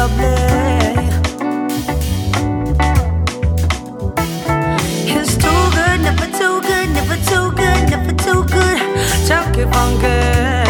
doubly. It's too good, never too good, never too good, never too good. Chunky funky.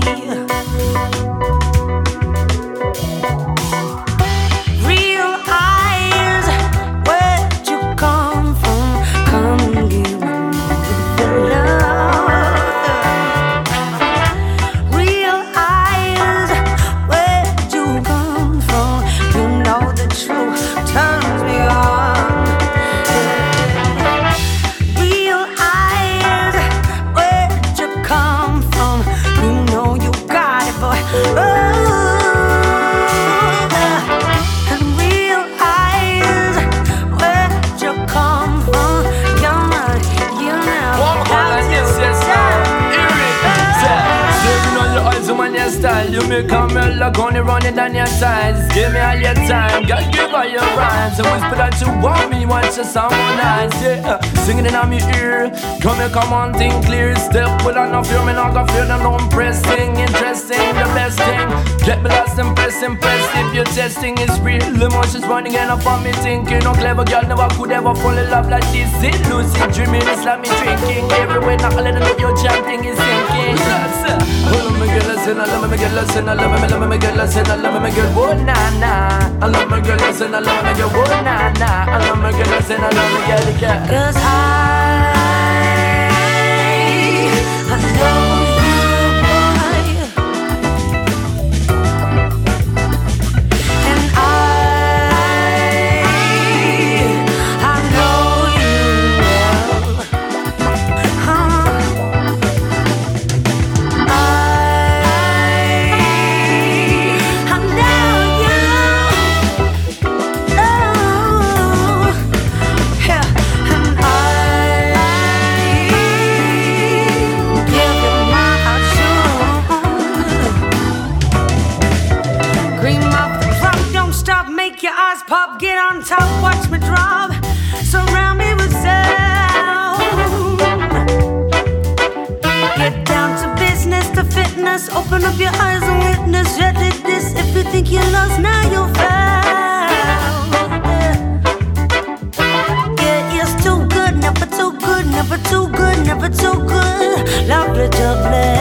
Style, you make a melody running down your sides. Give me all your time, God give all your rhymes. And whisper that you want me, watch your someone nice, yeah. Singing in my ear, come on, think clear. Step without no fear, me not gonna fear them, no impressing. Interesting, the best thing. Get me lost, impress. If your testing is real, emotions running and up on me thinking. No clever girl never could ever fall in love like this. It lucid dreaming, it's like me drinking. Everywhere, not letting know your chanting is sinking. Hold on, me girl, listen, I love me girl, listen, I love me girl, listen, I love me girl, oh na na. I love my girl, listen, I love me girl, oh na na. I love my girl, listen, I love me girl, yeah. 'Cause I know. Pop, get on top, watch me drop. Surround me with sound. Get down to business, to fitness. Open up your eyes and witness. You did this. If you think you're lost, now you're found. Yeah, it's too good, never too good, never too good, never too good. Lovely, lovely.